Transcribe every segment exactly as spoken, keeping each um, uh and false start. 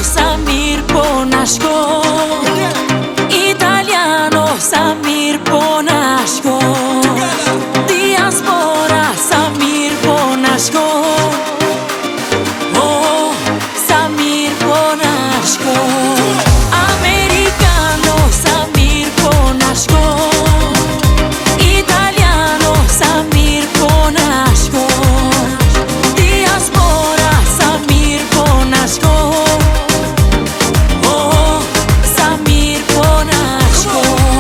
sa mir po na shko. Italiano, sa mir po na shko. Diaspora, sa mir po na shko. Oh, sa mir po na shko. Americano, sa mir po na shko. Italiano, sa mir po na shko. Diaspora, sa mir po na shko. Oh, sa mir po na shko.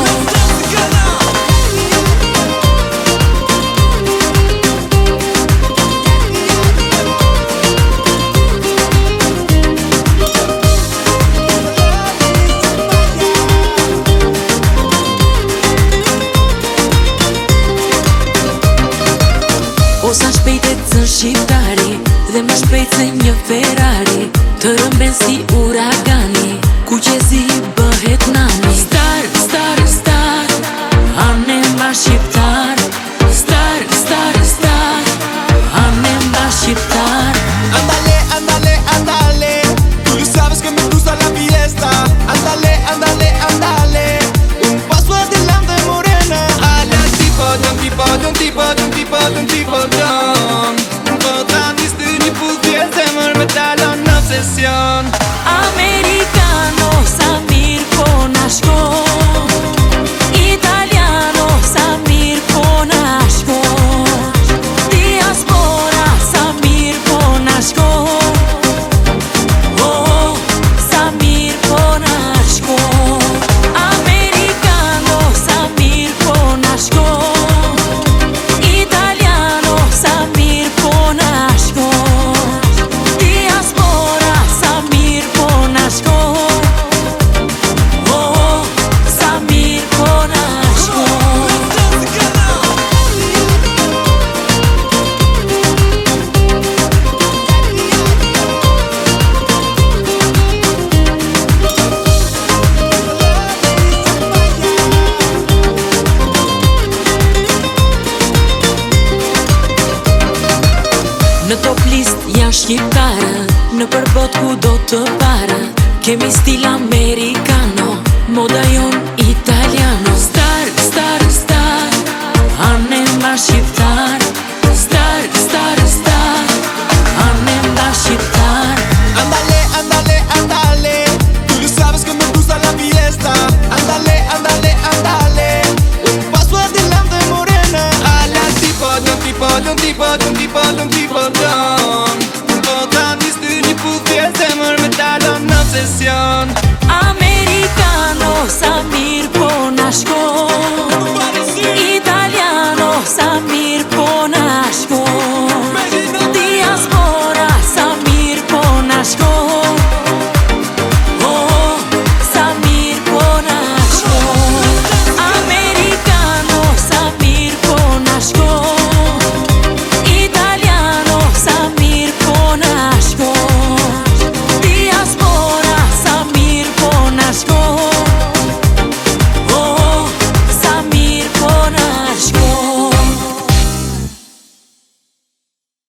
O sa shpejt e cën shqiptari dhe më shpejt se një Ferrari, të rëmben si uragani, ku qezi bëhet nani. Star, star, star, ane mba shqiptar. Star, star, star, ane mba shqiptar. Ándale, ándale, ándale, tú ya sabes que me gusta la fiesta. Ándale, ándale, ándale, un paso adelante morena. Ale al tipo, de un tipo, de un tipo, de un tipo, de un tipo, don. Podrán distinguir pudies de me talon obsesión. Americano, sa mir po na shko. Italiano, sa mir po na shko. Diaspora, sa mir po na shko. Oh, sa mir po na shko. Americano, sa mir po na shko. Italiano, sa mir po na shko. Diaspora, sa mir po na shko. Oh, sa mir po na shko. Në top list janë shqiptarët, në përbot ku do të parët. Kemi stil americano, moda jon italiano. Star, star, star, ane mba shqiptar. Star, star, star, ane mba shqiptar. Ándale, ándale, ándale, tú ya sabes que me gusta la fiesta. Ándale, ándale, ándale, un paso adelante morena. Ale al tipo, de un tipo, de un tipo, de un tipo, de un tipo, don. Podrán distinguir pudies de me talon obsesión. Americano, sa mir po na shko.